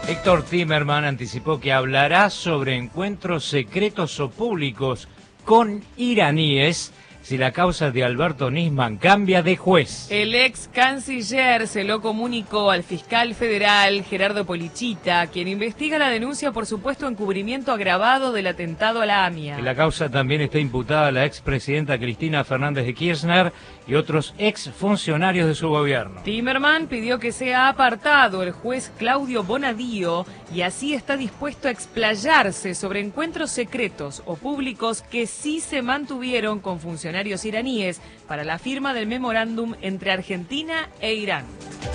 Héctor Timerman anticipó que hablará sobre encuentros secretos o públicos con iraníes si la causa de Alberto Nisman cambia de juez. El ex canciller se lo comunicó al fiscal federal Gerardo Polichita, quien investiga la denuncia por supuesto encubrimiento agravado del atentado a la AMIA. En la causa también está imputada la expresidenta Cristina Fernández de Kirchner y otros exfuncionarios de su gobierno. Timerman pidió que sea apartado el juez Claudio Bonadío y así está dispuesto a explayarse sobre encuentros secretos o públicos que sí se mantuvieron con funcionarios iraníes para la firma del memorándum entre Argentina e Irán.